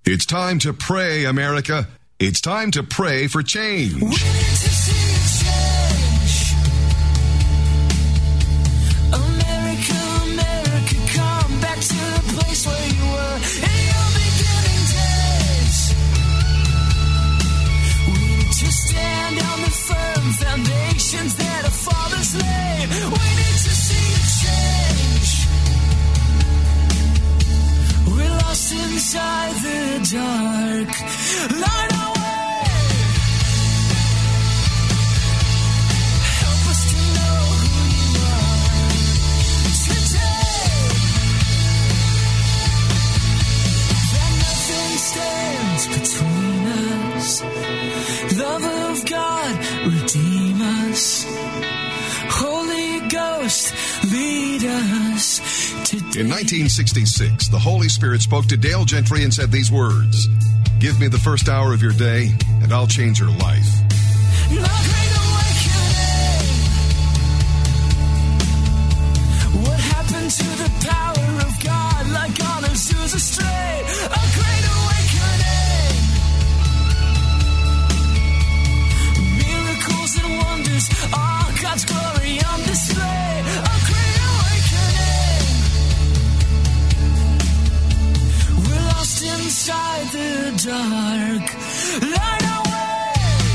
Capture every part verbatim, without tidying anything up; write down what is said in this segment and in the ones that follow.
It's time to pray, America. It's time to pray for change. We need to see a change. America, America, come back to the place where you were in your beginning days. We need to stand on the firm foundations that our fathers laid. We need to see a change. We're lost inside the dark. Light our way. Help us to know who you are today. That nothing stands between us. Love of God, redeem us. Holy Ghost, lead us today. In nineteen sixty-six, the Holy Spirit spoke to Dale Gentry and said these words: "Give me the first hour of your day, and I'll change your life." The Great Awakening. What happened to the power of God, like on Azusa Strait? A Great Awakening. Miracles and wonders, all God's glory on display. A Great Awakening. We're lost inside the dark. Light our way.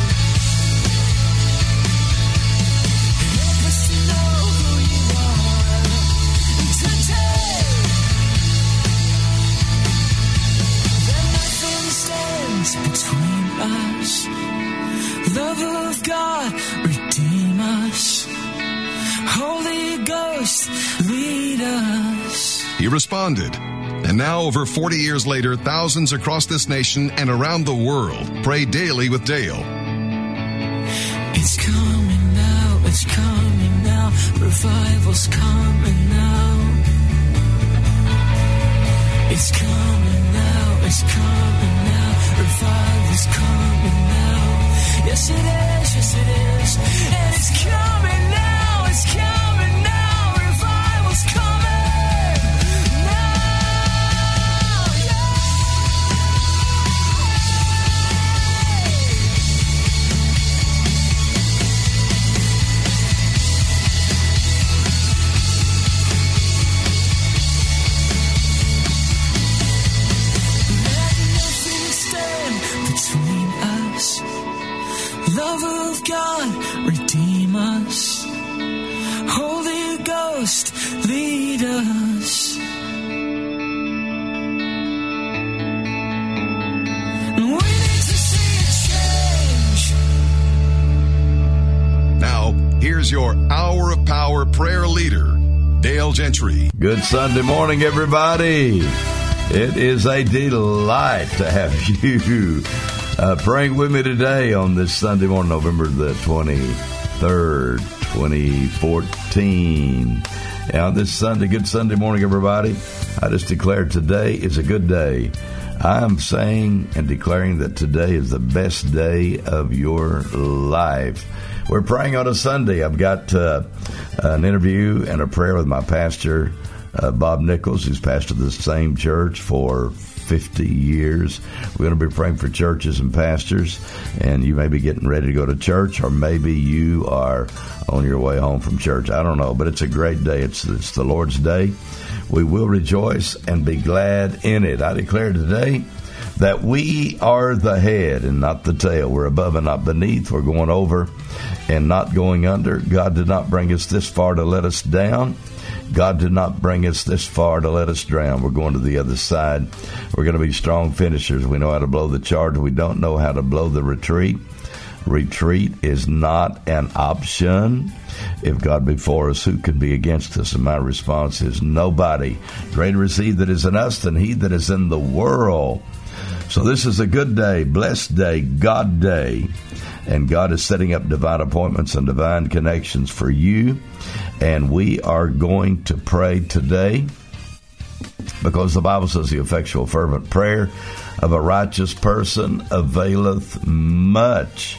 Help us to know who you are today. That nothing stands between us. Love of God, redeem us. Holy Ghost, lead us. He responded. And now, over forty years later, thousands across this nation and around the world pray daily with Dale. It's coming now, it's coming now. Revival's coming now. It's coming now, it's coming now. Revival's coming now. Yes, it is, yes, it is. And it's coming now, it's coming now. Revival's coming. Love of God, redeem us. Holy Ghost, lead us. We need to see a change. Now, here's your Hour of Power prayer leader, Dale Gentry. Good Sunday morning, everybody. It is a delight to have you Uh, praying with me today on this Sunday morning, November the twenty-third, twenty fourteen. And on this Sunday, good Sunday morning, everybody. I just declared today is a good day. I am saying and declaring that today is the best day of your life. We're praying on a Sunday. I've got uh, an interview and a prayer with my pastor, uh, Bob Nichols, who's pastored the same church for fifty years. We're going to be praying for churches and pastors, and you may be getting ready to go to church, or maybe you are on your way home from church. I don't know, but it's a great day. It's, it's the Lord's day. We will rejoice and be glad in it. I declare today that we are the head and not the tail. We're above and not beneath. We're going over and not going under. God did not bring us this far to let us down. God did not bring us this far to let us drown. We're going to the other side. We're going to be strong finishers. We know how to blow the charge. We don't know how to blow the retreat. Retreat is not an option. If God be for us, who can be against us? And my response is nobody. Greater is he that is in us than he that is in the world. So this is a good day, blessed day, God day. And God is setting up divine appointments and divine connections for you. And we are going to pray today because the Bible says the effectual fervent prayer of a righteous person availeth much.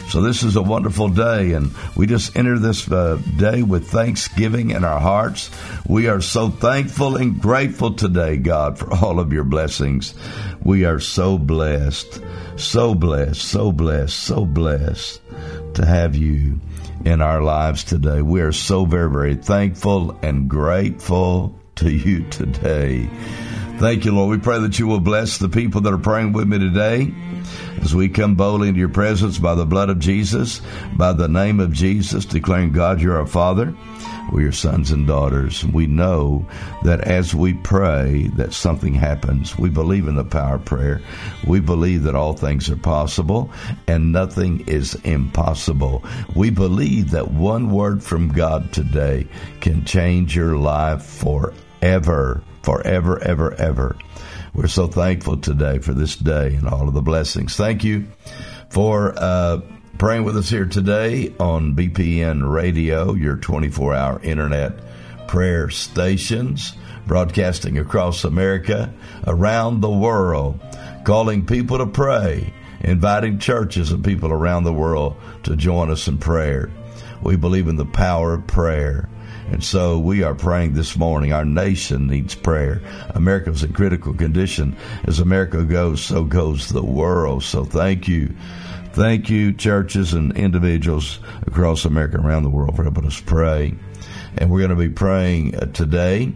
So this is a wonderful day, and we just enter this uh, day with thanksgiving in our hearts. We are so thankful and grateful today, God, for all of your blessings. We are so blessed, so blessed, so blessed, so blessed to have you in our lives today. We are so very, very thankful and grateful to you today. Thank you, Lord. We pray that you will bless the people that are praying with me today as we come boldly into your presence by the blood of Jesus, by the name of Jesus, declaring, God, you're our Father. We're your sons and daughters. We know that as we pray that something happens. We believe in the power of prayer. We believe that all things are possible and nothing is impossible. We believe that one word from God today can change your life forever, forever, ever, ever. We're so thankful today for this day and all of the blessings. Thank you for uh praying with us here today on B P N Radio, your twenty-four hour internet prayer stations, broadcasting across America, around the world, calling people to pray, inviting churches and people around the world to join us in prayer. We believe in the power of prayer. And so we are praying this morning. Our nation needs prayer. America's in critical condition. As America goes, so goes the world. So thank you. Thank you, churches and individuals across America, around the world, for helping us pray. And we're going to be praying uh, today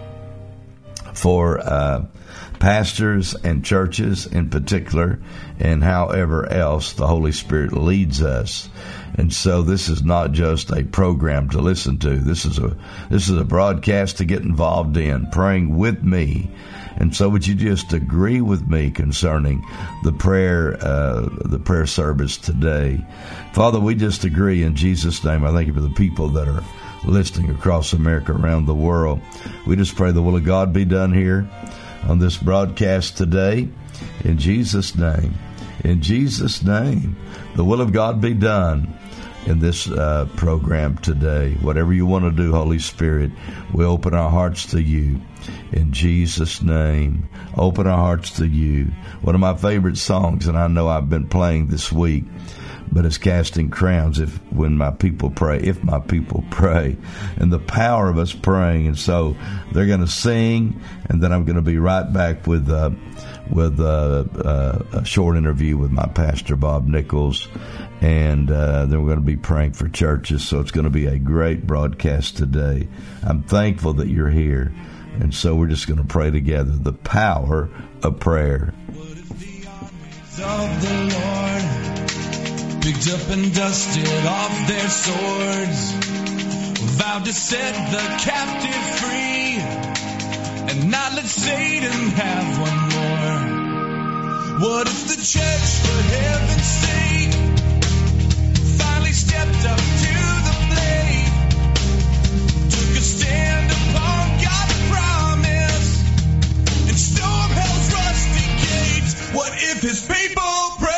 for uh, pastors and churches in particular, and however else the Holy Spirit leads us. And so this is not just a program to listen to. This is a this is a broadcast to get involved in, praying with me. And so would you just agree with me concerning the prayer uh, the prayer service today? Father, we just agree in Jesus' name. I thank you for the people that are listening across America, around the world. We just pray the will of God be done here on this broadcast today. In Jesus' name. In Jesus' name. The will of God be done in this uh, program today. Whatever you want to do, Holy Spirit, we open our hearts to you. In Jesus' name, open our hearts to you. One of my favorite songs, and I know I've been playing this week, but it's Casting Crowns, if when my people pray, if my people pray, and the power of us praying. And so they're going to sing, and then I'm going to be right back with uh, with uh, uh, a short interview with my pastor, Bob Nichols, and uh, then we're going to be praying for churches. So it's going to be a great broadcast today. I'm thankful that you're here, and so we're just going to pray together. The power of prayer. What if the armies of the Lord picked up and dusted off their swords, vowed to set the captive free, and not let Satan have one more? What if the church, for heaven's sake, finally stepped up to the plate, took a stand upon God's promise, and stormed hell's rusty gates? What if his people prayed?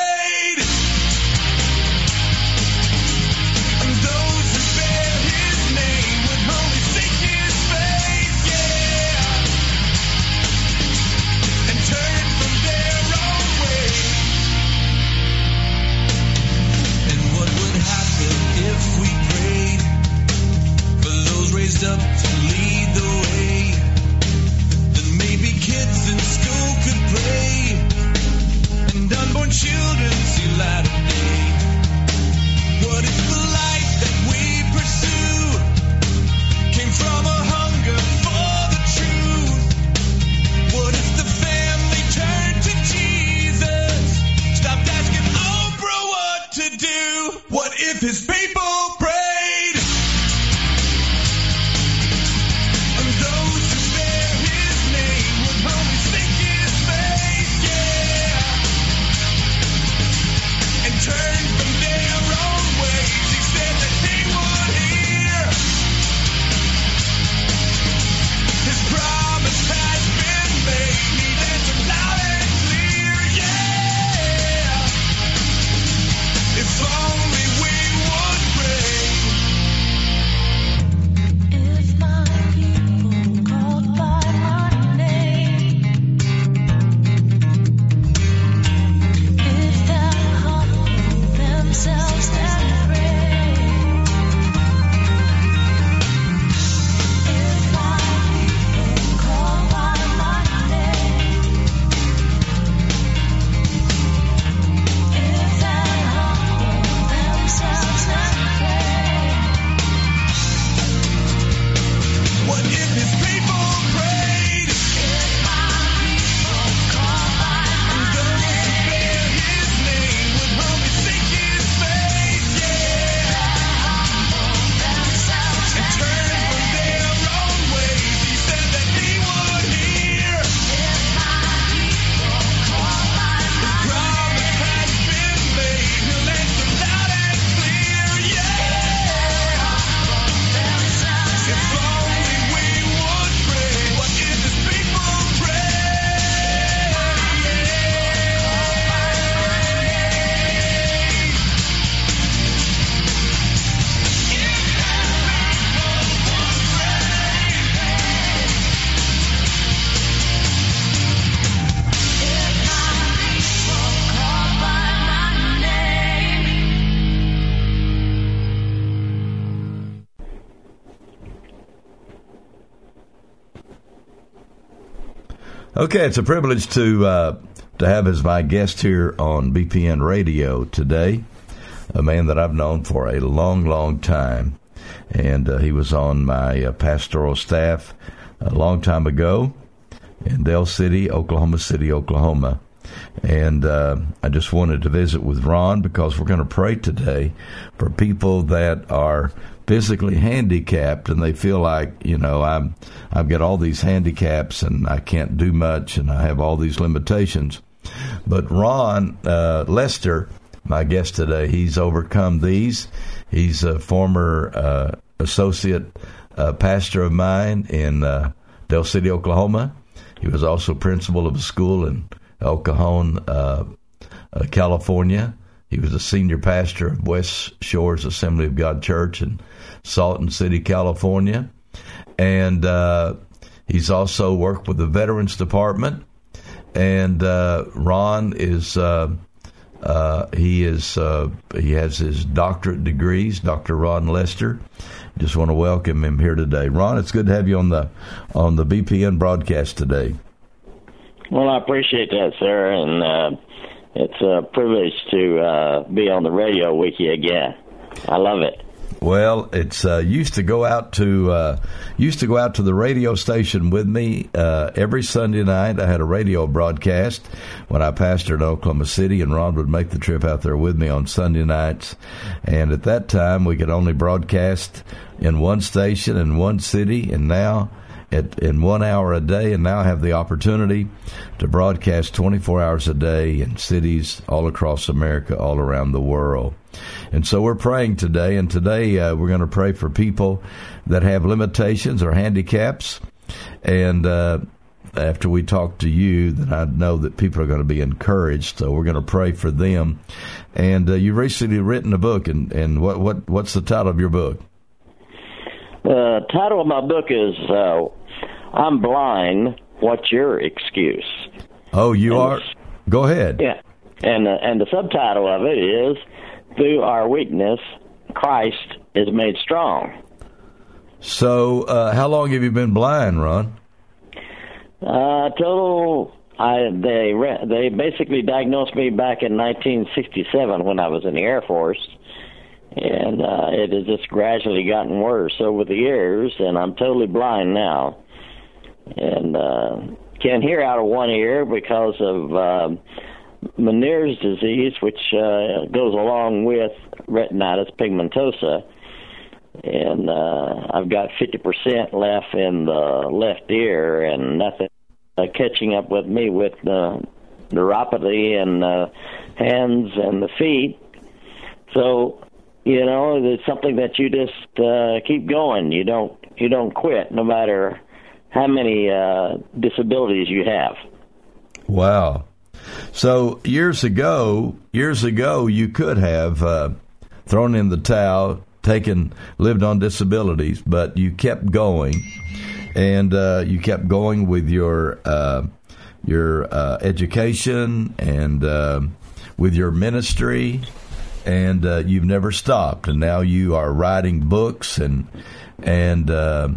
Okay, it's a privilege to uh, to have as my guest here on B P N Radio today, a man that I've known for a long, long time. And uh, he was on my uh, pastoral staff a long time ago in Dale City, Oklahoma City, Oklahoma. And uh, I just wanted to visit with Ron because we're going to pray today for people that are physically handicapped and they feel like, you know, I'm, I've got all these handicaps and I can't do much and I have all these limitations. But Ron uh, Lester, my guest today, he's overcome these. He's a former uh, associate uh, pastor of mine in uh, Dale City, Oklahoma. He was also principal of a school in El Cajon, uh, uh, California. He was a senior pastor of West Shores Assembly of God Church in Salton City, California. And uh, he's also worked with the Veterans Department. And uh, Ron is, uh, uh, he is, uh, he has his doctorate degrees, Doctor Ron Lester. Just want to welcome him here today. Ron, it's good to have you on the on the B P N broadcast today. Well, I appreciate that, sir, and uh, it's a privilege to uh, be on the radio with you again. I love it. Well, it's uh, used to go out to uh, used to go out to the radio station with me uh, every Sunday night. I had a radio broadcast when I pastored in Oklahoma City, and Ron would make the trip out there with me on Sunday nights. And at that time, we could only broadcast in one station in one city, and now at in one hour a day, and now I have the opportunity to broadcast twenty-four hours a day in cities all across America, all around the world. And so we're praying today, and today uh, we're going to pray for people that have limitations or handicaps. And uh, after we talk to you, then I know that people are going to be encouraged. So we're going to pray for them. And uh, you've recently written a book, and, and what, what what's the title of your book? The title of my book is uh, I'm Blind, What's Your Excuse? Oh, you and are? Go ahead. Yeah. And, uh, and the subtitle of it is Through Our Weakness, Christ is Made Strong. So uh, how long have you been blind, Ron? Uh, total, I, they, they basically diagnosed me back in nineteen sixty-seven when I was in the Air Force. And uh, it has just gradually gotten worse over the years, and I'm totally blind now. And uh, can't hear out of one ear because of uh, Meniere's disease, which uh, goes along with retinitis pigmentosa. And uh, I've got fifty percent left in the left ear, and nothing uh, catching up with me with the neuropathy in the hands and the feet. So, you know, it's something that you just uh, keep going. You don't you don't quit, no matter how many uh, disabilities you have. Wow. So years ago, years ago, you could have uh, thrown in the towel, taken, lived on disabilities, but you kept going, and uh, you kept going with your uh, your uh, education and uh, with your ministry. And uh, you've never stopped, and now you are writing books, and and uh,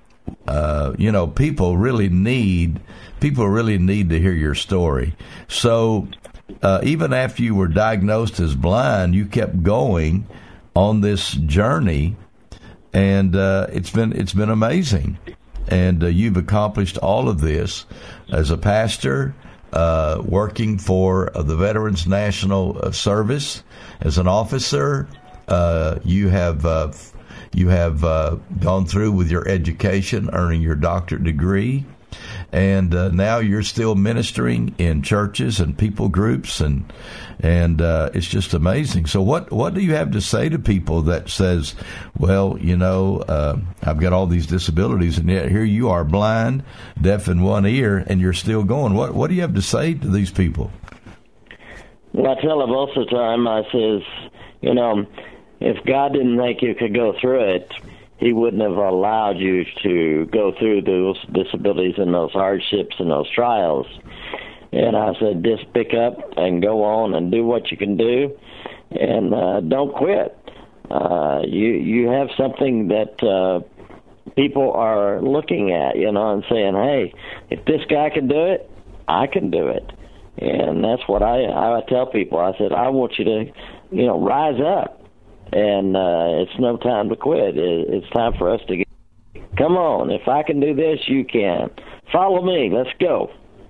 uh, you know people really need people really need to hear your story. So uh, even after you were diagnosed as blind, you kept going on this journey, and uh, it's been it's been amazing. And uh, you've accomplished all of this as a pastor. Uh, working for uh, the Veterans National uh, Service as an officer, uh, you have uh, you have uh, gone through with your education, earning your doctorate degree, and uh, now you're still ministering in churches and people groups, and and uh, it's just amazing. So, what what do you have to say to people that says, well, you know, uh, I've got all these disabilities, and yet here you are, blind, deaf in one ear, and you're still going? What what do you have to say to these people? Well, I tell them most of the time, I says, you know, if God didn't think you could go through it, He wouldn't have allowed you to go through those disabilities and those hardships and those trials. And I said, just pick up and go on and do what you can do, and uh, don't quit. Uh, you you have something that uh, people are looking at, you know, and saying, hey, if this guy can do it, I can do it. And that's what I, I tell people. I said, I want you to, you know, rise up. And uh, it's no time to quit. It, it's time for us to get, come on, if I can do this, you can. Follow me. Let's go.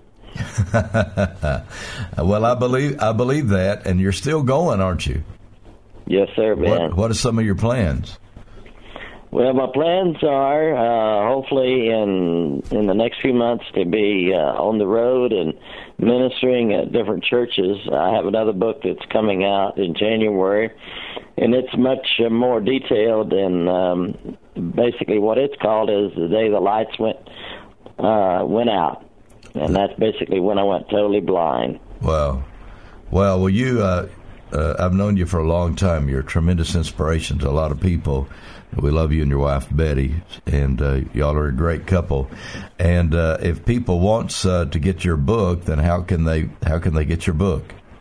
Well, I believe I believe that, and you're still going, aren't you? Yes, sir, Ben. What, what are some of your plans? Well, my plans are uh, hopefully in in the next few months to be uh, on the road and ministering at different churches. I have another book that's coming out in January, and it's much uh, more detailed. And um, basically, what it's called is the day the lights went uh, went out, and that's basically when I went totally blind. Wow. Well, well, you. Uh, uh, I've known you for a long time. You're a tremendous inspiration to a lot of people. We love you and your wife, Betty, and uh, y'all are a great couple. And uh, if people want uh, to get your book, then how can they how can they get your book?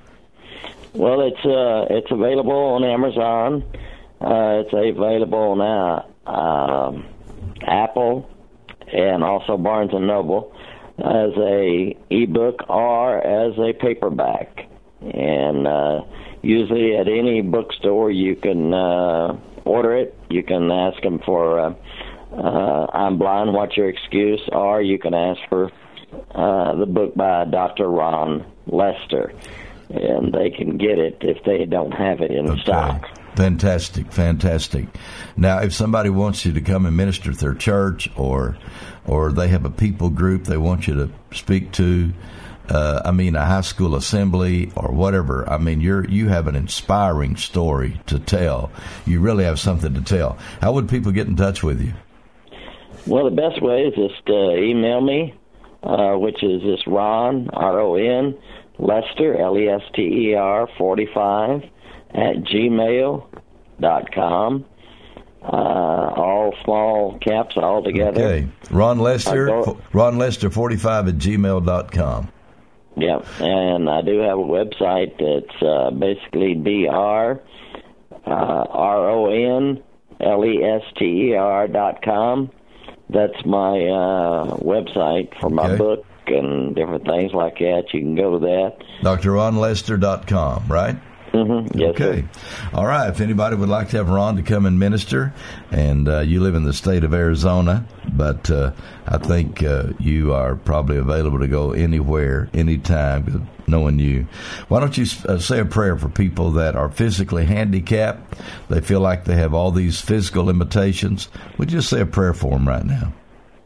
Well, it's uh, it's available on Amazon. Uh, it's available now, um, Apple, and also Barnes and Noble as a ebook or as a paperback. And uh, usually at any bookstore you can uh, order it. You can ask them for uh, uh, I'm Blind, What's Your Excuse? Or you can ask for uh, the book by Doctor Ron Lester, and they can get it if they don't have it in okay. stock. Fantastic, fantastic. Now, if somebody wants you to come and minister at their church, or or they have a people group they want you to speak to, uh, I mean, a high school assembly or whatever, I mean, you're you have an inspiring story to tell. You really have something to tell. How would people get in touch with you? Well, the best way is just uh, email me, uh, which is just Ron, R O N, Lester, L E S T E R, forty-five, at gmail dot com. Uh, all small caps, all together. Okay. Ron Lester, Ron Lester, forty-five at gmail dot com. Yeah, and I do have a website that's uh, basically B R, uh, R O N, L E S T E R dot com. That's my uh, website for my okay. book and different things like that. You can go to that. D R Ron Lester dot com, right? Mm-hmm. Yes, okay. sir. All right. If anybody would like to have Ron to come and minister, and uh, you live in the state of Arizona, but uh, I think uh, you are probably available to go anywhere, anytime, knowing you. Why don't you uh, say a prayer for people that are physically handicapped? They feel like they have all these physical limitations. Would you just say a prayer for them right now?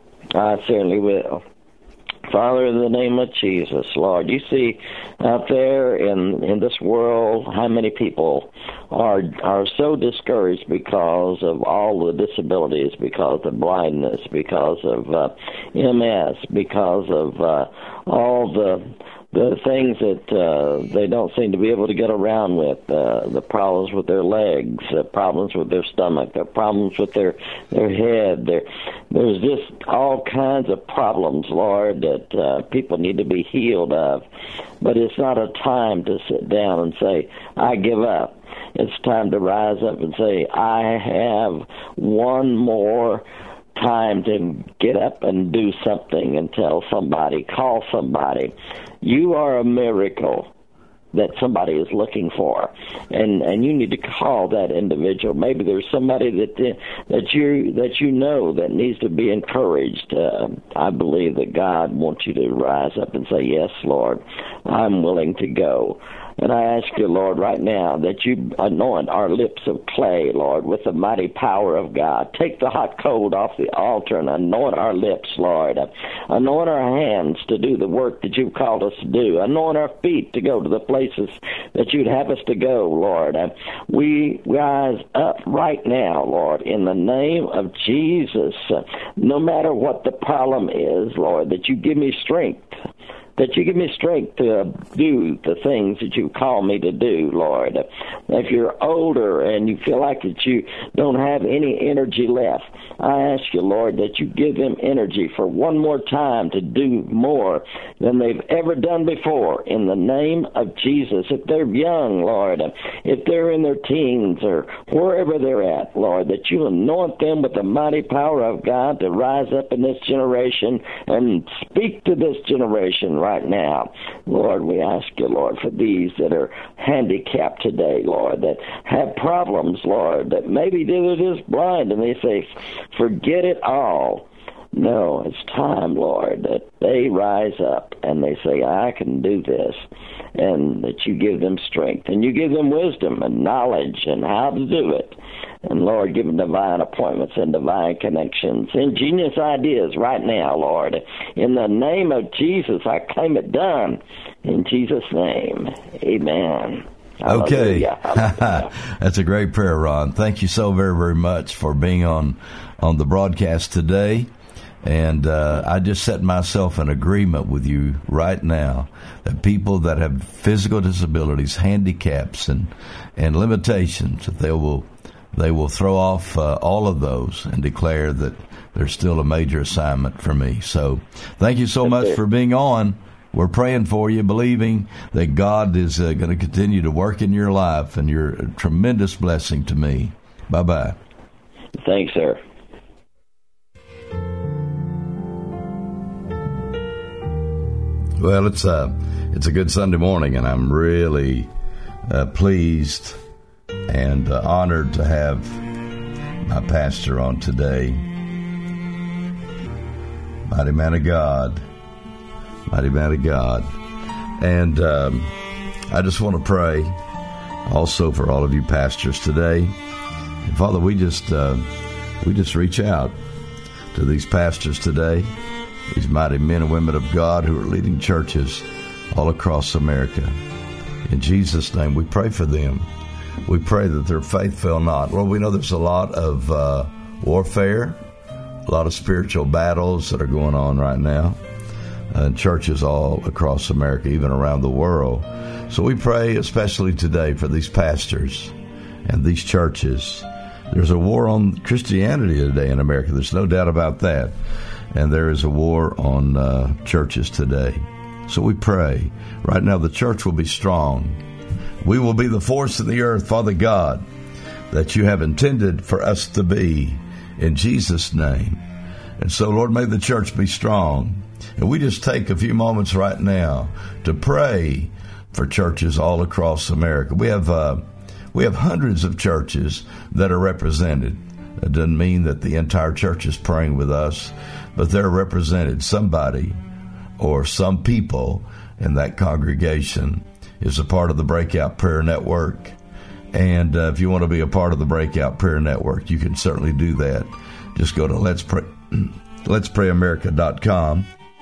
I certainly will. Father, in the name of Jesus, Lord, you see out there in in this world how many people are are so discouraged because of all the disabilities, because of blindness, because of uh, M S, because of uh, all the the things that uh, they don't seem to be able to get around with, uh, the problems with their legs, the problems with their stomach, the problems with their their head. Their, there's just all kinds of problems, Lord, that uh, people need to be healed of. But it's not a time to sit down and say, I give up. It's time to rise up and say, I have one more time to get up and do something and tell somebody, call somebody. You are a miracle that somebody is looking for, and and you need to call that individual. Maybe there's somebody that that you that you know that needs to be encouraged. Uh, I believe that God wants you to rise up and say, yes, Lord, I'm willing to go. And I ask you, Lord, right now that you anoint our lips of clay, Lord, with the mighty power of God. Take the hot coal off the altar and anoint our lips, Lord. Anoint our hands to do the work that you've called us to do. Anoint our feet to go to the places that you'd have us to go, Lord. We rise up right now, Lord, in the name of Jesus. No matter what the problem is, Lord, that you give me strength. That you give me strength to do the things that you call me to do, Lord. If you're older and you feel like that you don't have any energy left, I ask you, Lord, that you give them energy for one more time to do more than they've ever done before in the name of Jesus. If they're young, Lord, if they're in their teens or wherever they're at, Lord, that you anoint them with the mighty power of God to rise up in this generation and speak to this generation right now. Lord, we ask you, Lord, for these that are handicapped today, Lord, that have problems, Lord, that maybe they're just blind and they say, forget it all. No, it's time, Lord, that they rise up and they say, I can do this, and that you give them strength and you give them wisdom and knowledge and how to do it. And, Lord, give them divine appointments and divine connections, ingenious ideas right now, Lord. In the name of Jesus, I claim it done. In Jesus' name, amen. Okay. That's a great prayer, Ron. Thank you so very, very much for being on, on the broadcast today. And uh, I just set myself in agreement with you right now that people that have physical disabilities, handicaps, and, and limitations, that they will they will throw off uh, all of those and declare that there's still a major assignment for me. So thank you so much for being on. We're praying for you, believing that God is uh, going to continue to work in your life, and you're a tremendous blessing to me. Bye-bye. Thanks, sir. Well, it's a, it's a good Sunday morning, and I'm really uh, pleased and uh, honored to have my pastor on today. Mighty man of God. Mighty man of God. And um, I just want to pray also for all of you pastors today. And Father, we just uh, we just reach out to these pastors today, these mighty men and women of God who are leading churches all across America. In Jesus' name, we pray for them. We pray that their faith fail not. Lord, we know there's a lot of uh, warfare, a lot of spiritual battles that are going on right now in churches all across America, even around the world. So we pray especially today for these pastors and these churches. There's a war on Christianity today in America. There's no doubt about that. And there is a war on uh, churches today. So we pray. Right now the church will be strong. We will be the force in the earth, Father God, that you have intended for us to be, in Jesus' name. And so, Lord, may the church be strong. And we just take a few moments right now to pray for churches all across America. We have uh, we have hundreds of churches that are represented. It doesn't mean that the entire church is praying with us, but they're represented. Somebody or some people in that congregation is a part of the Breakout Prayer Network. And uh, if you want to be a part of the Breakout Prayer Network, you can certainly do that. Just go to Let's Pray, Let's Pray America dot com.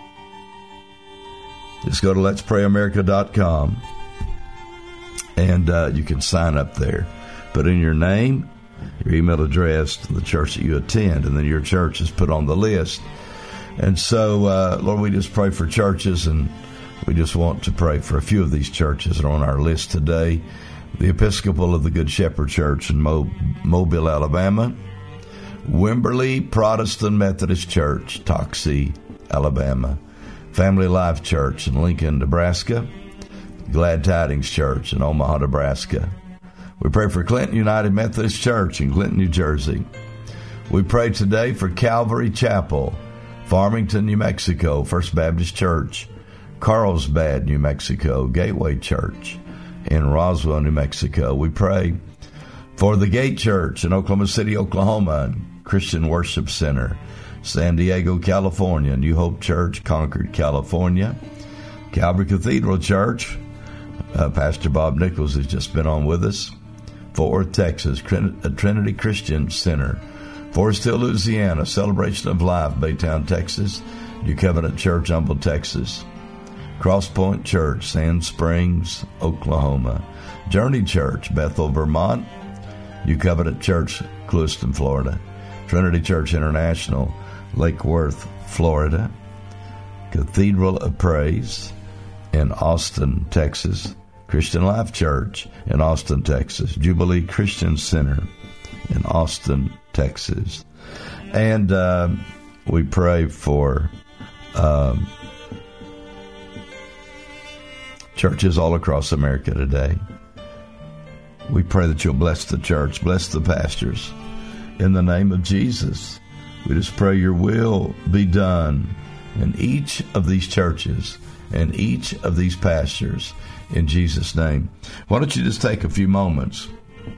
Just go to Let's Pray America dot com, and uh, you can sign up there. Put in your name, your email address to the church that you attend, and then your church is put on the list. And so, uh, Lord, we just pray for churches, and we just want to pray for a few of these churches that are on our list today. The Episcopal of the Good Shepherd Church in Mo- Mobile, Alabama. Wimberley Protestant Methodist Church, Toxie, Alabama. Family Life Church in Lincoln, Nebraska. Glad Tidings Church in Omaha, Nebraska. We pray for Clinton United Methodist Church in Clinton, New Jersey. We pray today for Calvary Chapel, Farmington, New Mexico, First Baptist Church, Carlsbad, New Mexico, Gateway Church in Roswell, New Mexico. We pray for the Gate Church in Oklahoma City, Oklahoma, and Christian Worship Center, San Diego, California, New Hope Church, Concord, California, Calvary Cathedral Church, uh, Pastor Bob Nichols has just been on with us, Fort Worth, Texas, Trinity Christian Center, Forest Hill, Louisiana, Celebration of Life, Baytown, Texas, New Covenant Church, Humble, Texas, Cross Point Church, Sand Springs, Oklahoma, Journey Church, Bethel, Vermont, New Covenant Church, Clewiston, Florida, Trinity Church International, Lake Worth, Florida, Cathedral of Praise in Austin, Texas, Christian Life Church in Austin, Texas, Jubilee Christian Center in Austin, Texas. And uh, we pray for um, churches all across America today. We pray that you'll bless the church, bless the pastors. In the name of Jesus, we just pray your will be done in each of these churches and each of these pastors in Jesus' name. Why don't you just take a few moments,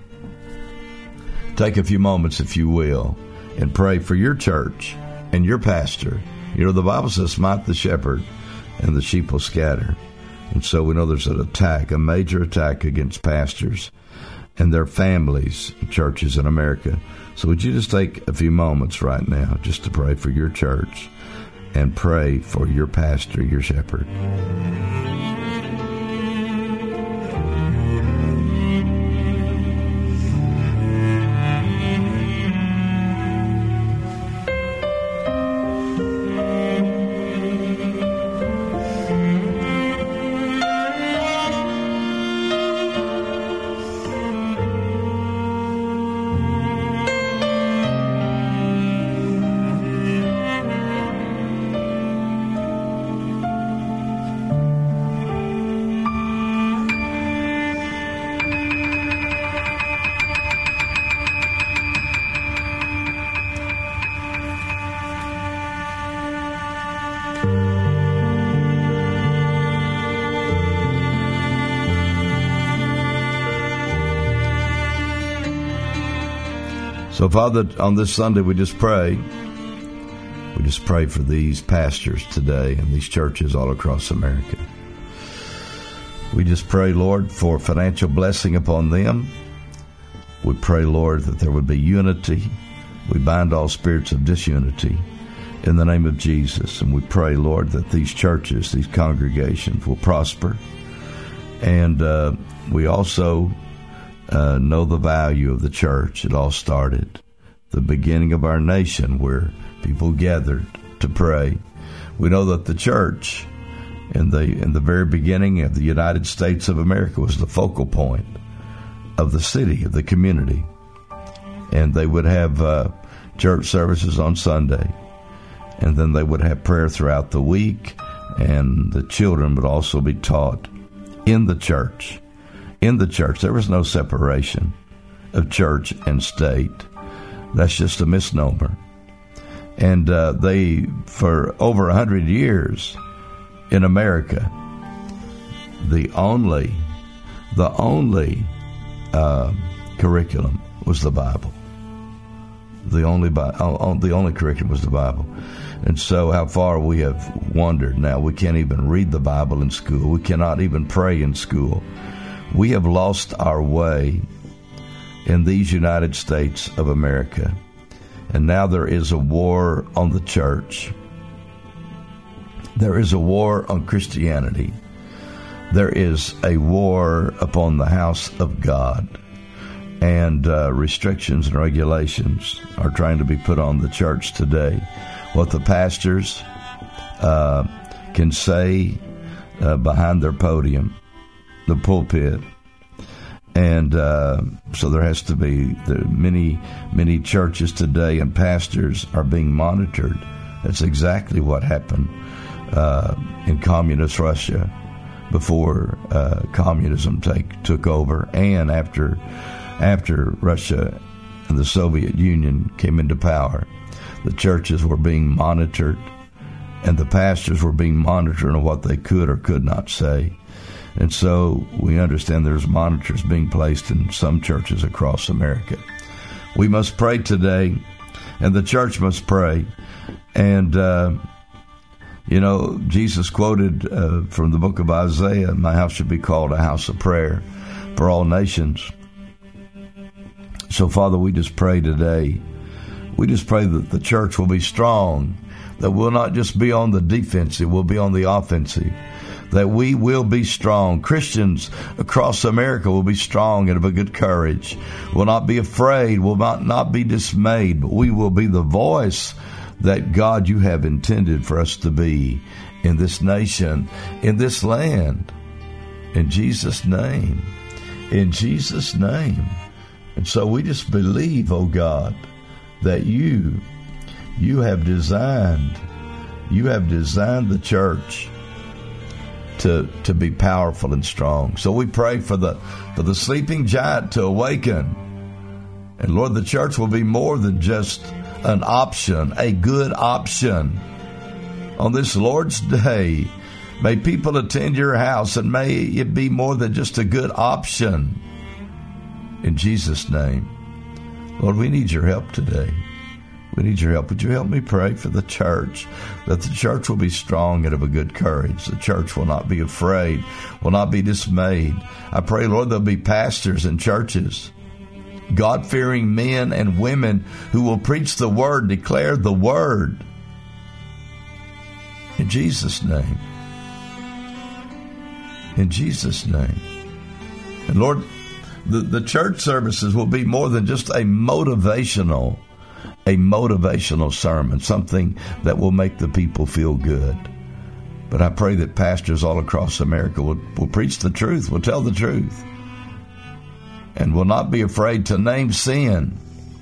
take a few moments, if you will, and pray for your church and your pastor. You know, the Bible says, smite the shepherd and the sheep will scatter. And so we know there's an attack, a major attack against pastors and their families, churches in America. So would you just take a few moments right now just to pray for your church and pray for your pastor, your shepherd. So, Father, on this Sunday, we just pray. We just pray for these pastors today and these churches all across America. We just pray, Lord, for financial blessing upon them. We pray, Lord, that there would be unity. We bind all spirits of disunity in the name of Jesus. And we pray, Lord, that these churches, these congregations will prosper. And uh, we also Uh, know the value of the church. It all started the beginning of our nation, where people gathered to pray. We know that the church in the in the very beginning of the United States of America was the focal point of the city, of the community. And they would have uh, church services on Sunday, and then they would have prayer throughout the week, and the children would also be taught in the church. In the church, there was no separation of church and state. That's just a misnomer. And uh, they, for over a hundred years in America, the only, the only uh, curriculum was the Bible. The only, uh, the only curriculum was the Bible. And so how far we have wandered now. We can't even read the Bible in school. We cannot even pray in school. We have lost our way in these United States of America. And now there is a war on the church. There is a war on Christianity. There is a war upon the house of God. And uh, restrictions and regulations are trying to be put on the church today. What the pastors uh, can say uh, behind their podium, the pulpit. And uh, so there has to be the many, many churches today and pastors are being monitored. That's exactly what happened uh, in communist Russia before uh, communism take, took over, and after after Russia and the Soviet Union came into power. The churches were being monitored, and the pastors were being monitored on what they could or could not say. And so we understand there's monitors being placed in some churches across America. We must pray today, and the church must pray. And, uh, you know, Jesus quoted uh, from the book of Isaiah, "My house should be called a house of prayer for all nations." So, Father, we just pray today. We just pray that the church will be strong, that we'll not just be on the defensive, we'll be on the offensive. That we will be strong. Christians across America will be strong and of a good courage. Will not be afraid, will not, not be dismayed, but we will be the voice that, God, you have intended for us to be in this nation, in this land. In Jesus' name. In Jesus' name. And so we just believe, oh God, that you, you have designed, you have designed the church to to be powerful and strong. So we pray for the for the sleeping giant to awaken. And Lord, the church will be more than just an option, a good option. On this Lord's Day, May people attend your house, and may it be more than just a good option. In Jesus' name. Lord, we need your help today. We need your help. Would you help me pray for the church, that the church will be strong and of a good courage. The church will not be afraid, will not be dismayed. I pray, Lord, there'll be pastors in churches, God-fearing men and women who will preach the word, declare the word. In Jesus' name. In Jesus' name. And Lord, the, the church services will be more than just a motivational A motivational sermon, something that will make the people feel good. But I pray that pastors all across America will, will preach the truth, will tell the truth, and will not be afraid to name sin.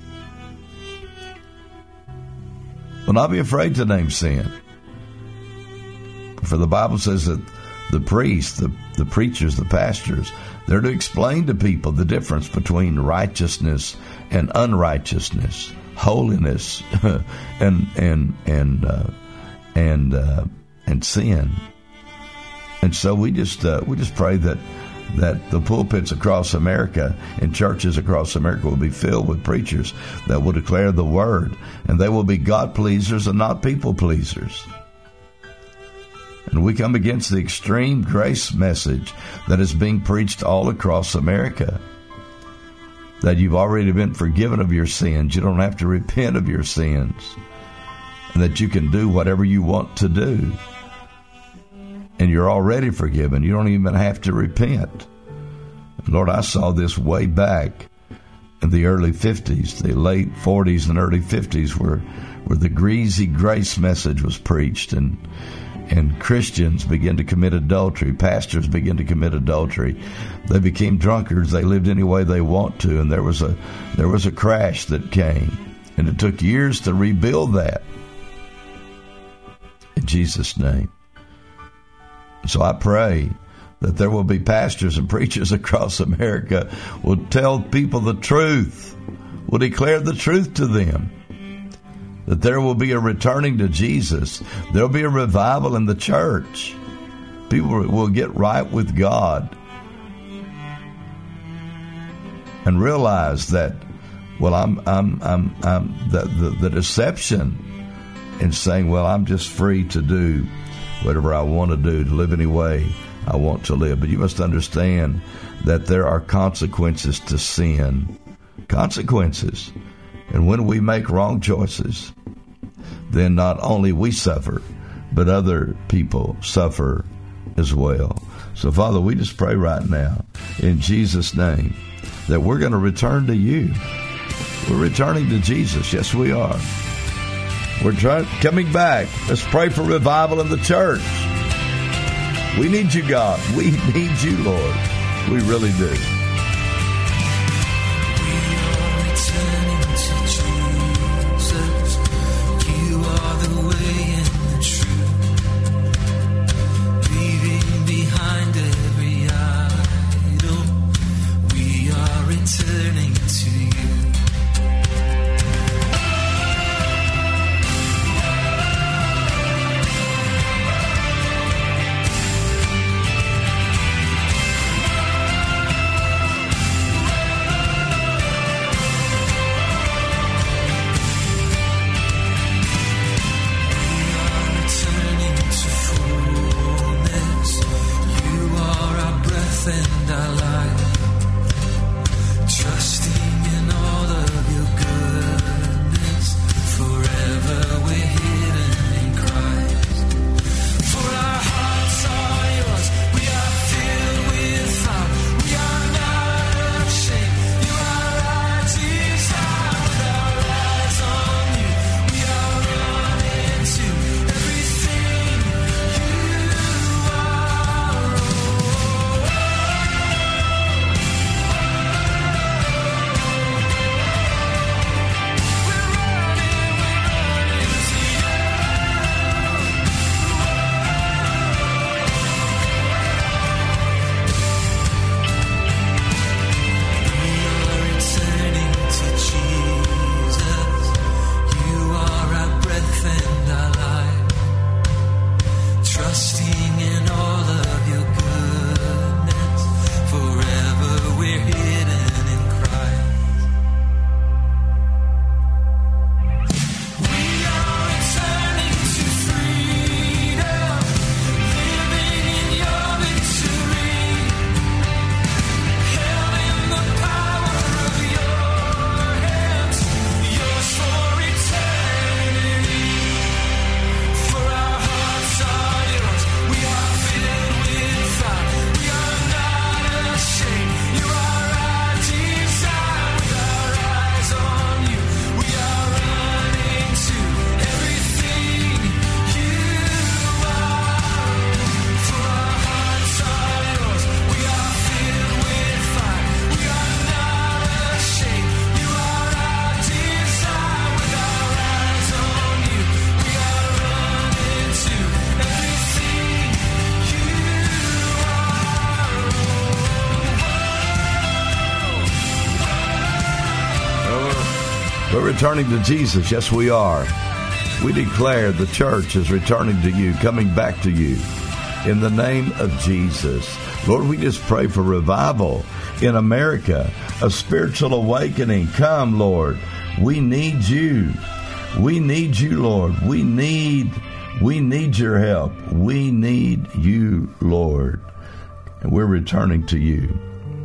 Will not be afraid to name sin. For the Bible says that the priests, the, the preachers, the pastors, they're to explain to people the difference between righteousness and unrighteousness, holiness and and and uh, and uh, and sin. And so we just uh, we just pray that that the pulpits across America and churches across America will be filled with preachers that will declare the word, and they will be God pleasers and not people pleasers. And we come against the extreme grace message that is being preached all across America, that you've already been forgiven of your sins. You don't have to repent of your sins, and that you can do whatever you want to do. And you're already forgiven. You don't even have to repent. Lord, I saw this way back in the early fifties, the late forties and early fifties, where, where the greasy grace message was preached, and And Christians began to commit adultery. Pastors began to commit adultery. They became drunkards. They lived any way they want to. And there was a there was a crash that came. And it took years to rebuild that. In Jesus' name. So I pray that there will be pastors and preachers across America will tell people the truth, will declare the truth to them. That there will be a returning to Jesus. There will be a revival in the church. People will get right with God and realize that, well, I'm, I'm, I'm, I'm the, the, the deception in saying, well, I'm just free to do whatever I want to do, to live any way I want to live. But you must understand that there are consequences to sin. Consequences. And when we make wrong choices, then not only we suffer, but other people suffer as well. So, Father, we just pray right now, in Jesus' name, that we're going to return to you. We're returning to Jesus. Yes, we are. We're trying, coming back. Let's pray for revival in the church. We need you, God. We need you, Lord. We really do. We're returning to Jesus. Yes, we are. We declare the church is returning to you, coming back to you in the name of Jesus. Lord, we just pray for revival in America, a spiritual awakening. Come, Lord. We need you. We need you, Lord. We need, we need your help. We need you, Lord. And we're returning to you.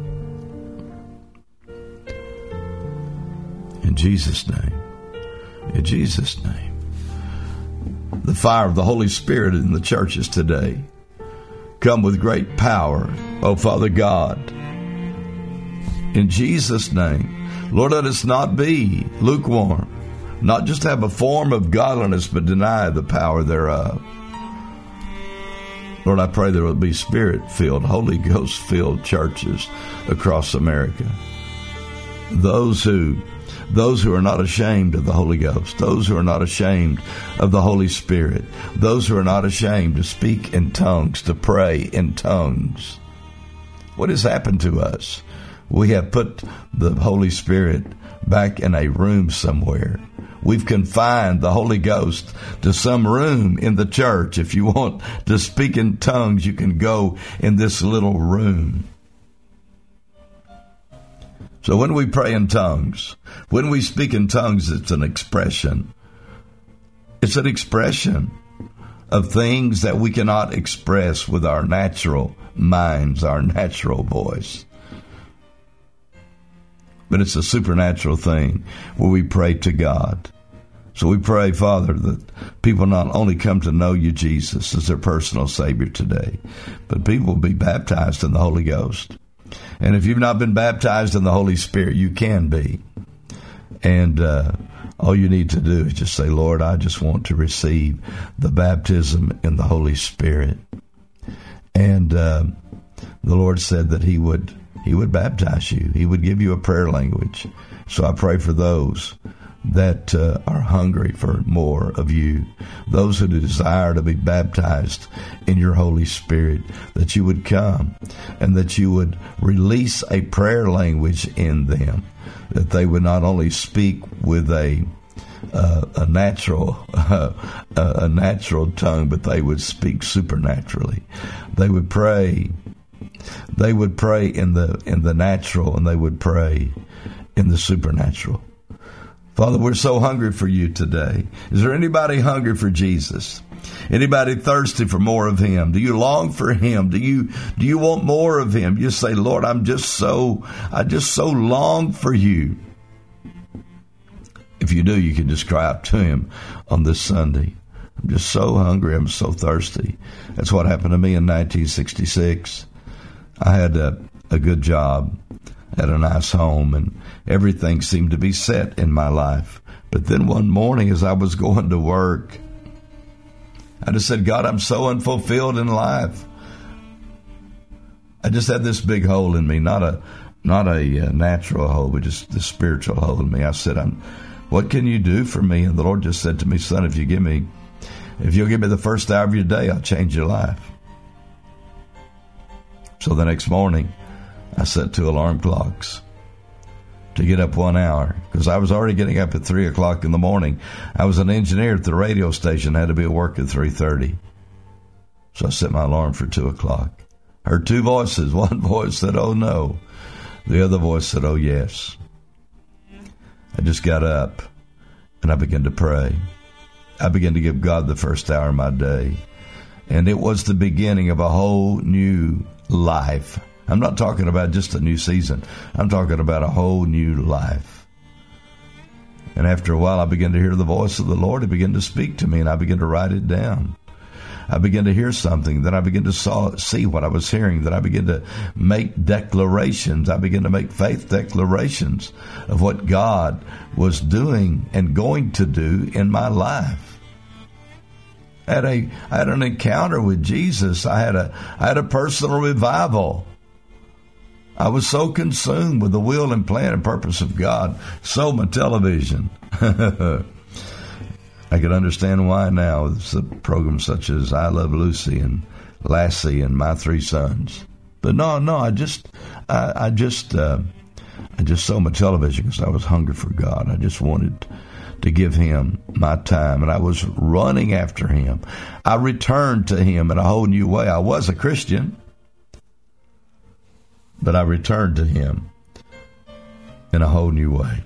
In Jesus' name. In Jesus' name. The fire of the Holy Spirit in the churches today come with great power, oh Father God. In Jesus' name, Lord, let us not be lukewarm, not just have a form of godliness, but deny the power thereof. Lord, I pray there will be Spirit-filled, Holy Ghost-filled churches across America. Those who Those who are not ashamed of the Holy Ghost, those who are not ashamed of the Holy Spirit, those who are not ashamed to speak in tongues, to pray in tongues. What has happened to us? We have put the Holy Spirit back in a room somewhere. We've confined the Holy Ghost to some room in the church. If you want to speak in tongues, you can go in this little room. So when we pray in tongues, when we speak in tongues, it's an expression. It's an expression of things that we cannot express with our natural minds, our natural voice. But it's a supernatural thing where we pray to God. So we pray, Father, that people not only come to know you, Jesus, as their personal Savior today, but people will be baptized in the Holy Ghost. And if you've not been baptized in the Holy Spirit, you can be. And uh, all you need to do is just say, Lord, I just want to receive the baptism in the Holy Spirit. And uh, the Lord said that he would he would baptize you. He would give you a prayer language. So I pray for those that uh, are hungry for more of you, those who desire to be baptized in your Holy Spirit, that you would come and that you would release a prayer language in them, that they would not only speak with a uh, a natural uh, a natural tongue, but they would speak supernaturally. They would pray. They would pray in the in the natural, and they would pray in the supernatural. Father, we're so hungry for you today. Is there anybody hungry for Jesus? Anybody thirsty for more of him? Do you long for him? Do you do you want more of him? You say, Lord, I'm just so I just so long for you. If you do, you can just cry out to him on this Sunday. I'm just so hungry. I'm so thirsty. That's what happened to me in nineteen sixty-six. I had a, a good job, had a nice home, and everything seemed to be set in my life. But then one morning as I was going to work, I just said, God, I'm so unfulfilled in life. I just had this big hole in me, not a not a uh, natural hole, but just the spiritual hole in me. I said, I'm, what can you do for me? And the Lord just said to me, son, if you give me, if you'll give me the first hour of your day, I'll change your life. So the next morning, I set two alarm clocks to get up one hour because I was already getting up at three o'clock in the morning. I was an engineer at the radio station, had to be at work at three thirty. So I set my alarm for two o'clock. Heard two voices. One voice said, oh no. The other voice said, oh yes. I just got up and I began to pray. I began to give God the first hour of my day. And it was the beginning of a whole new life. I'm not talking about just a new season. I'm talking about a whole new life. And after a while, I began to hear the voice of the Lord. He began to speak to me, and I began to write it down. I began to hear something. Then I began to saw, see what I was hearing. Then I began to make declarations. I began to make faith declarations of what God was doing and going to do in my life. I had a, I had an encounter with Jesus. I had a, I had a personal revival. I was so consumed with the will and plan and purpose of God. So my television. I can understand why now. It's a program such as I Love Lucy and Lassie and My Three Sons. But no, no, I just, I, I just, uh, I just sold my television because I was hungry for God. I just wanted to give him my time, and I was running after him. I returned to him in a whole new way. I was a Christian, but I returned to him in a whole new way.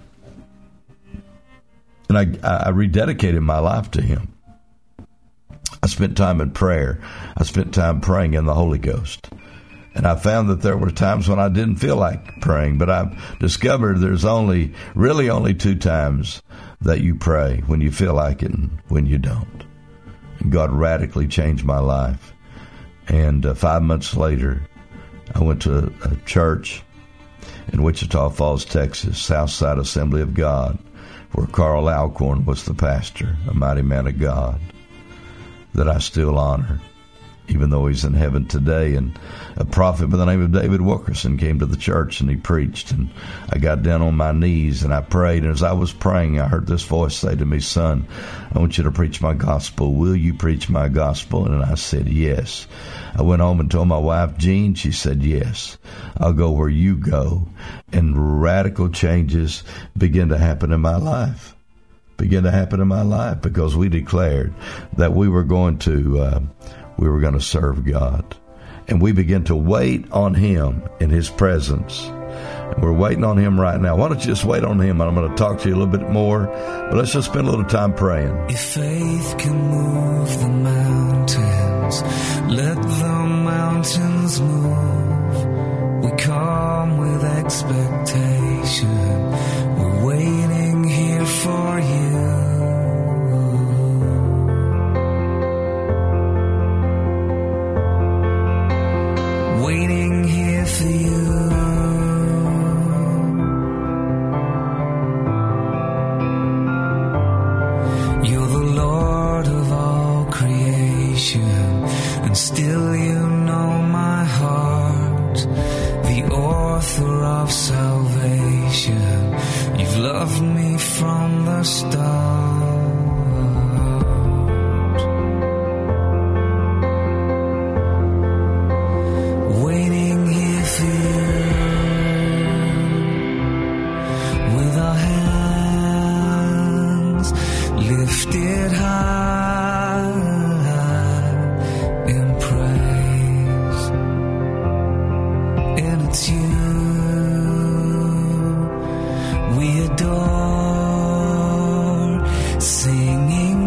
And I, I rededicated my life to him. I spent time in prayer. I spent time praying in the Holy Ghost. And I found that there were times when I didn't feel like praying, but I've discovered there's only, really only two times that you pray, when you feel like it and when you don't. And God radically changed my life. And uh, five months later, I went to a, a church in Wichita Falls, Texas, Southside Assembly of God, where Carl Alcorn was the pastor, a mighty man of God that I still honor, even though he's in heaven today. And a prophet by the name of David Wilkerson came to the church and he preached, and I got down on my knees and I prayed. And as I was praying, I heard this voice say to me, "Son, I want you to preach my gospel. Will you preach my gospel?" And I said, "Yes." I went home and told my wife, Jean. She said, "Yes, I'll go where you go." And radical changes began to happen in my life. Began to happen in my life because we declared that we were going to uh, we were going to serve God. And we began to wait on him in his presence. And we're waiting on him right now. Why don't you just wait on him? I'm going to talk to you a little bit more, but let's just spend a little time praying. If faith can move the mountains, let the mountains move. We come with expectation. We're waiting here for you. Waiting here for you. You're the Lord of all creation, and still you know my heart. The author of salvation, you've loved me from the start. Waiting here for you, with our hands lifted high in praise. And it's you we adore, singing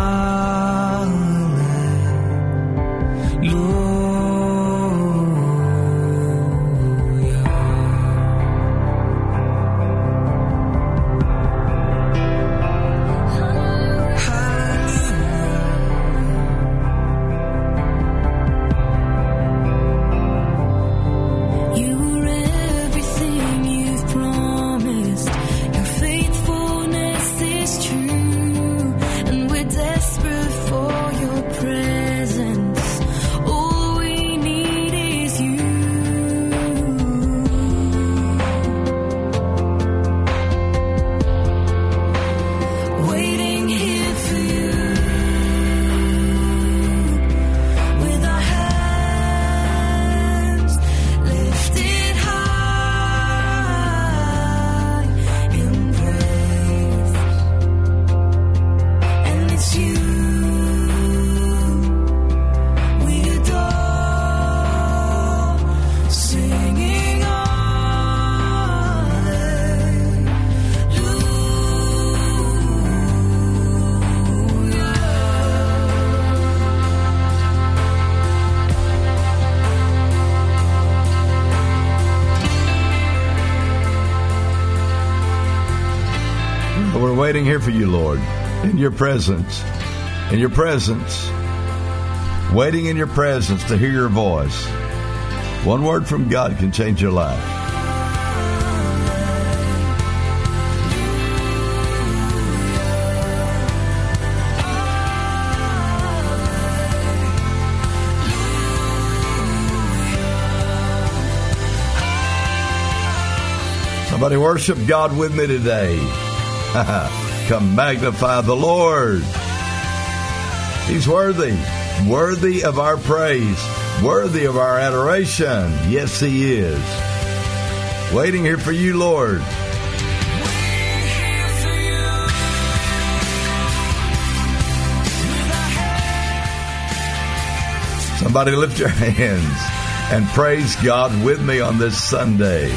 hallelujah. We're waiting here for you, Lord, in your presence, in your presence, waiting in your presence to hear your voice. One word from God can change your life. Somebody worship God with me today. Come magnify the Lord. He's worthy, worthy of our praise, worthy of our adoration. Yes, he is. Waiting here for you, Lord. Somebody lift your hands and praise God with me on this Sunday.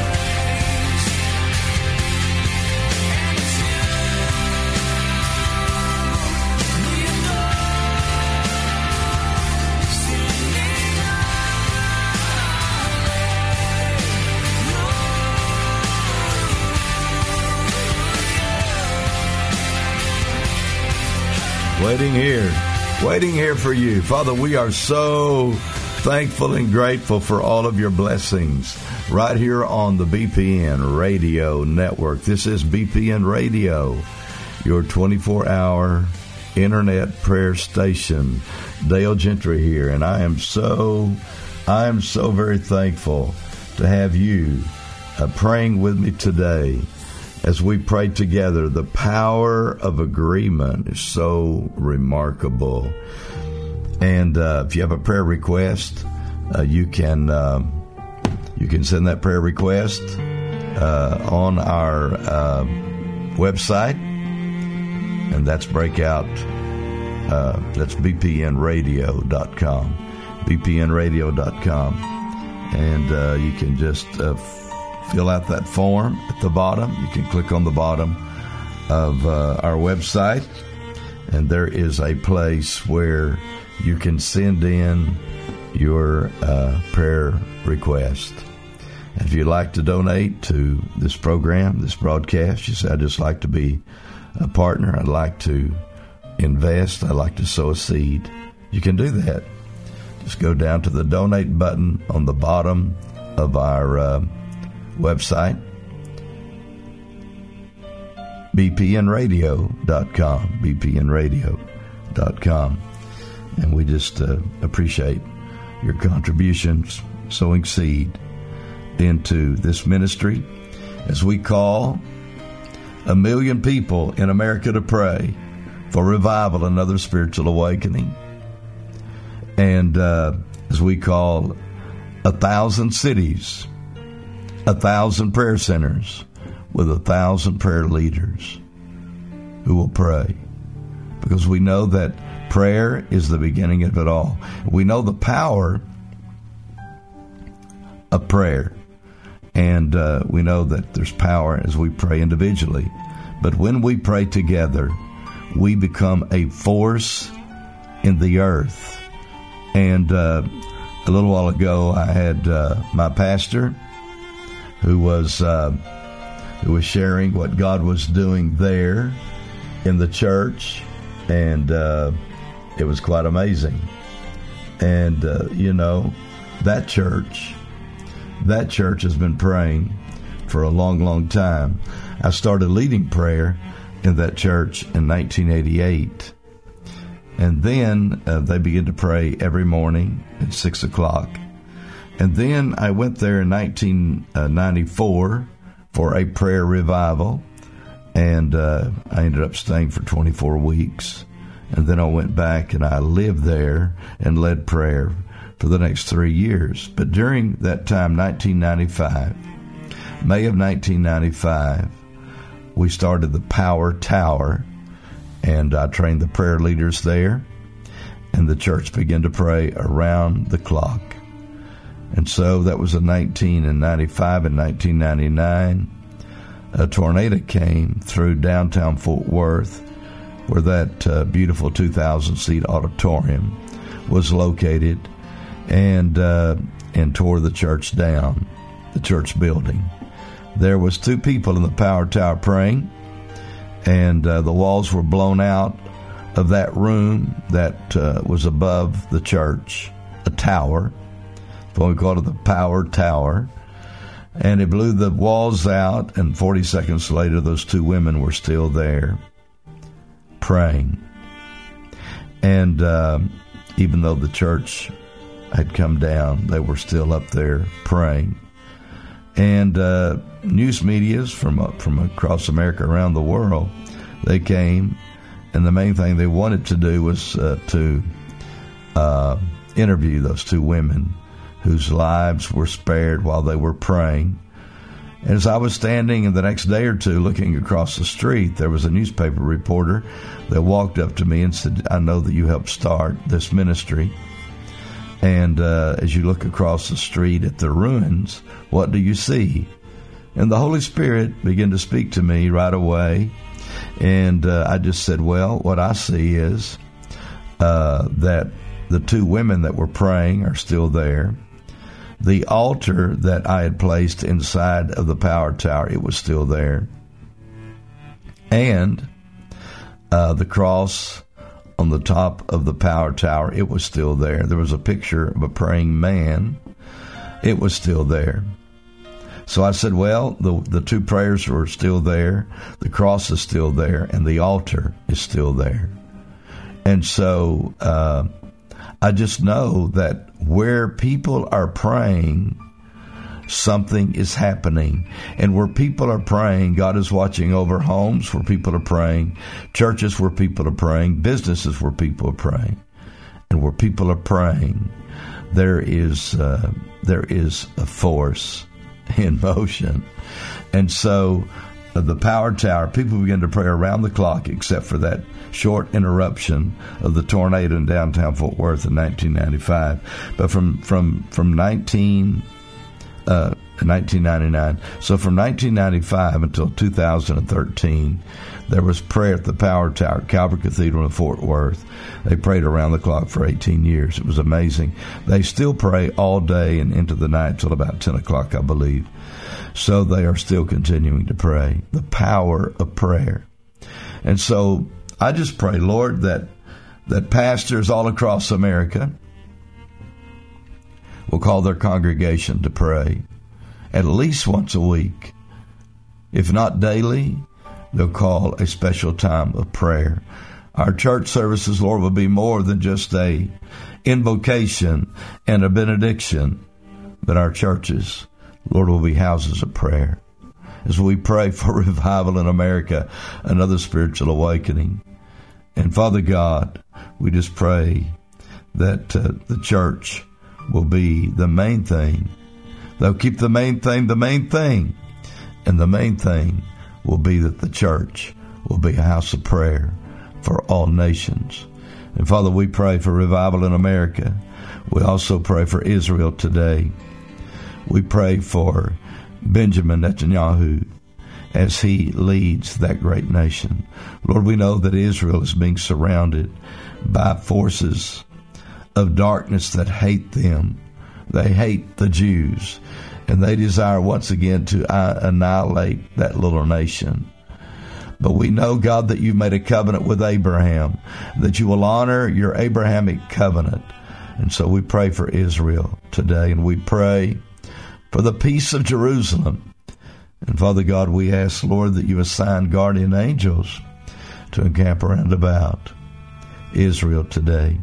Waiting here, waiting here for you. Father, we are so thankful and grateful for all of your blessings right here on the B P N Radio Network. This is B P N Radio, your twenty-four hour internet prayer station. Dale Gentry here, and I am so, I am so very thankful to have you uh, praying with me today. As we pray together, the power of agreement is so remarkable. And uh, if you have a prayer request, uh, you can uh, you can send that prayer request uh, on our uh, website, and that's Breakout. Uh, that's b p n radio dot com, b p n radio dot com, and uh, you can just uh, fill out that form at the bottom. You can click on the bottom of uh, our website, and there is a place where you can send in your uh, prayer request. And if you'd like to donate to this program, this broadcast, you say, I'd just like to be a partner, I'd like to invest, I'd like to sow a seed, you can do that. Just go down to the donate button on the bottom of our uh, website, b p n radio dot com, b p n radio dot com. And we just uh, appreciate your contributions, sowing seed into this ministry as we call a million people in America to pray for revival and other spiritual awakening. And uh, as we call a thousand cities, a thousand prayer centers with a thousand prayer leaders who will pray. Because we know that prayer is the beginning of it all. We know the power of prayer. And uh, we know that there's power as we pray individually. But when we pray together, we become a force in the earth. And uh, a little while ago, I had uh, my pastor who was uh, who was sharing what God was doing there in the church, and uh, it was quite amazing. And uh, you know, that church, that church has been praying for a long, long time. I started leading prayer in that church in nineteen eighty-eight, and then uh, they began to pray every morning at six o'clock. And then I went there in nineteen ninety-four for a prayer revival, and uh, I ended up staying for twenty-four weeks. And then I went back and I lived there and led prayer for the next three years. But during that time, nineteen ninety-five, May of nineteen ninety-five, we started the Power Tower, and I trained the prayer leaders there, and the church began to pray around the clock. And so that was in nineteen ninety-five and nineteen ninety-nine. A tornado came through downtown Fort Worth, where that uh, beautiful two thousand seat auditorium was located, and uh, and tore the church down, the church building. There was two people in the Power Tower praying, and uh, the walls were blown out of that room that uh, was above the church, a tower. What we called it the Power Tower, and it blew the walls out, and forty seconds later those two women were still there praying. And uh, even though the church had come down, they were still up there praying. And uh, news medias from uh, from across America, around the world, they came, and the main thing they wanted to do was uh, to uh, interview those two women whose lives were spared while they were praying As I was standing in the next day or two looking across the street, there was a newspaper reporter that walked up to me and said, I know that you helped start this ministry. And uh, as you look across the street at the ruins, what do you see? And the Holy Spirit began to speak to me right away. And uh, I just said, well, what I see is uh, that the two women that were praying are still there. The altar that I had placed inside of the power tower, it was still there. And uh, the cross on the top of the power tower, it was still there. There was a picture of a praying man. It was still there. So I said, well, the the two prayers were still there. The cross is still there, and the altar is still there. And so uh, I just know that where people are praying, something is happening. And where people are praying, God is watching over homes where people are praying, churches where people are praying, businesses where people are praying. And where people are praying, there is uh, there is a force in motion. And so uh, the power tower, people began to pray around the clock except for that short interruption of the tornado in downtown Fort Worth in nineteen ninety-five. But from from from nineteen uh, nineteen ninety-nine, so from nineteen ninety-five until two thousand thirteen, there was prayer at the power tower, Calvary Cathedral in Fort Worth. They prayed around the clock for eighteen years. It was amazing. They still pray all day and into the night till about ten o'clock, I believe. So they are still continuing to pray. The power of prayer. And so I just pray, Lord, that that pastors all across America will call their congregation to pray at least once a week. If not daily, they'll call a special time of prayer. Our church services, Lord, will be more than just a invocation and a benediction, but our churches, Lord, will be houses of prayer. As we pray for revival in America, another spiritual awakening. And Father God, we just pray that uh, the church will be the main thing. They'll keep the main thing the main thing. And the main thing will be that the church will be a house of prayer for all nations. And Father, we pray for revival in America. We also pray for Israel today. We pray for Benjamin Netanyahu as he leads that great nation. Lord, we know that Israel is being surrounded by forces of darkness that hate them. They hate the Jews, and they desire once again to annihilate that little nation. But we know, God, that you've made a covenant with Abraham, that you will honor your Abrahamic covenant. And so we pray for Israel today, and we pray for the peace of Jerusalem. And Father God, we ask, Lord, that you assign guardian angels to encamp around about Israel today.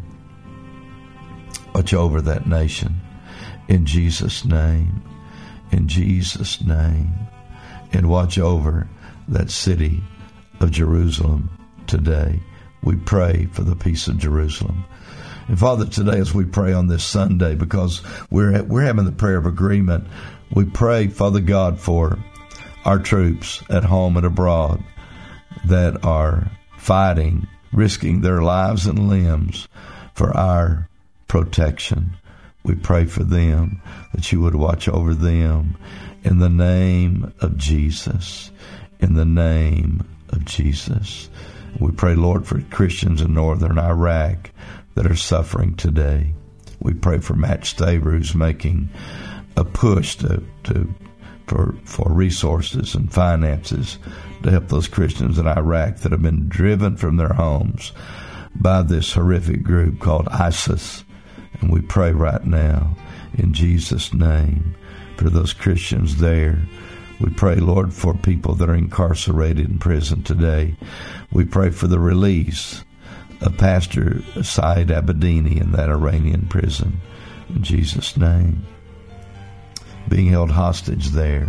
Watch over that nation. In Jesus' name. In Jesus' name. And watch over that city of Jerusalem today. We pray for the peace of Jerusalem. And Father, today as we pray on this Sunday, because we're we're having the prayer of agreement, we pray, Father God, for our troops at home and abroad that are fighting, risking their lives and limbs for our protection. We pray for them, that you would watch over them in the name of Jesus. In the name of Jesus. We pray, Lord, for Christians in northern Iraq that are suffering today. We pray for Matt Staver, who's making a push to, to for for resources and finances to help those Christians in Iraq that have been driven from their homes by this horrific group called ISIS. And we pray right now in Jesus' name for those Christians there. We pray, Lord, for people that are incarcerated in prison today. We pray for the release of Pastor Saeed Abedini in that Iranian prison. In Jesus' name. Being held hostage there.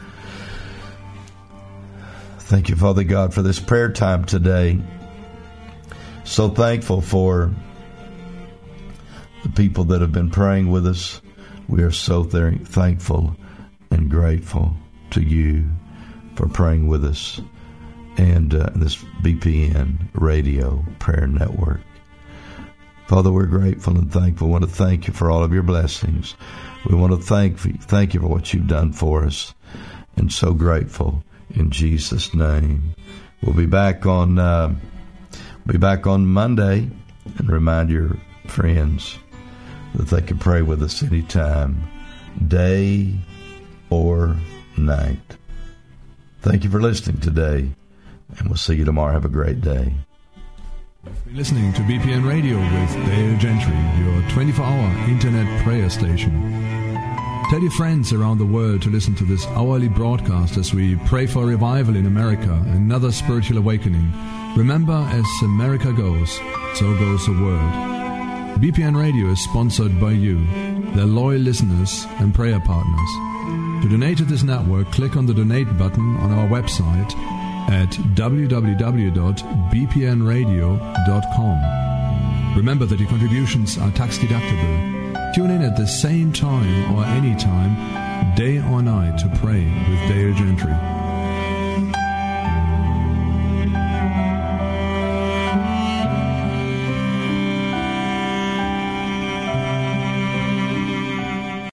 Thank you, Father God, for this prayer time today. So thankful for the people that have been praying with us. We are so very thankful and grateful. to you for praying with us and uh, this B P N Radio Prayer Network. Father, we're grateful and thankful. We want to thank you for all of your blessings. We want to thank thank you for what you've done for us, and so grateful in Jesus' name. We'll be back on uh, be back on Monday, and remind your friends that they can pray with us anytime, day or night. Thank you for listening today, and we'll see you tomorrow. Have a great day. You're listening to B P N Radio with Dale Gentry, your twenty-four hour internet prayer station. Tell your friends around the world to listen to this hourly broadcast as we pray for revival in America, another spiritual awakening. Remember, as America goes, so goes the world. B P N Radio is sponsored by you, their loyal listeners and prayer partners. To donate to this network, click on the donate button on our website at w w w dot b p n radio dot com. Remember that your contributions are tax deductible. Tune in at the same time or any time, day or night, to pray with Dale Gentry.